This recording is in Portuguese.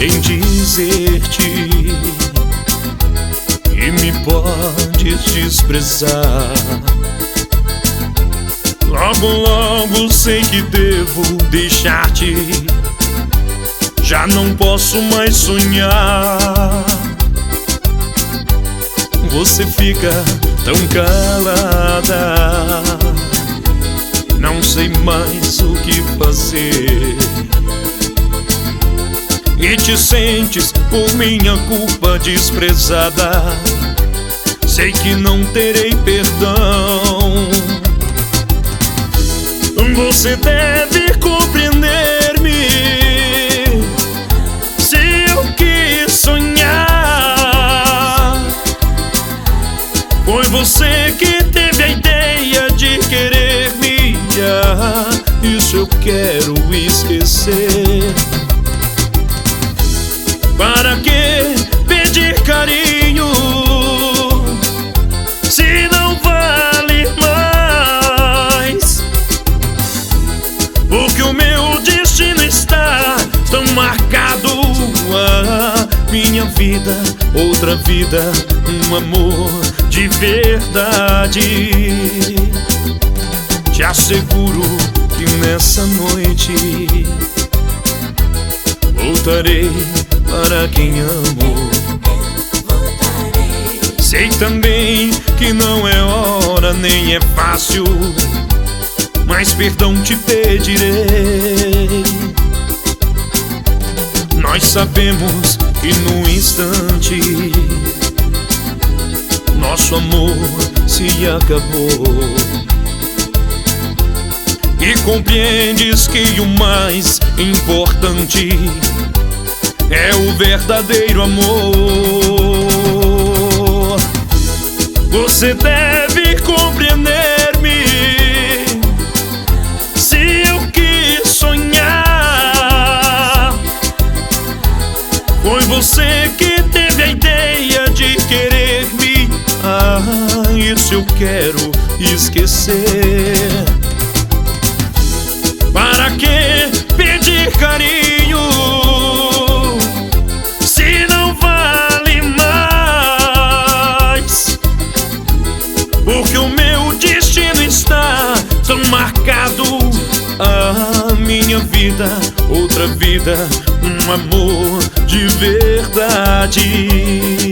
em dizer-te que me podes desprezar. Logo, logo sei que devo deixar-te. Já não posso mais sonhar. Você fica tão calada, não sei mais o que fazer. E te sentes por minha culpa desprezada. Sei que não terei perdão. Você deve compreender-me. Se eu quis sonhar, foi você que teve a ideia de querer-me. Isso eu quero esquecer. Para que pedir carinho se não vale mais? Porque o meu destino está tão marcado. Minha vida, outra vida, um amor de verdade. Te asseguro que nessa noite voltarei para quem amo. Sei também que não é hora nem é fácil, mas perdão te pedirei. Nós sabemos que no instante nosso amor se acabou. E compreendes que o mais importante é o verdadeiro amor. Você deve compreender-me. Se eu quis sonhar, foi você que teve a ideia de querer-me. Isso eu quero esquecer. Para que pedir carinho se não vale mais? Porque o meu destino está tão marcado. Minha vida, outra vida, um amor de verdade.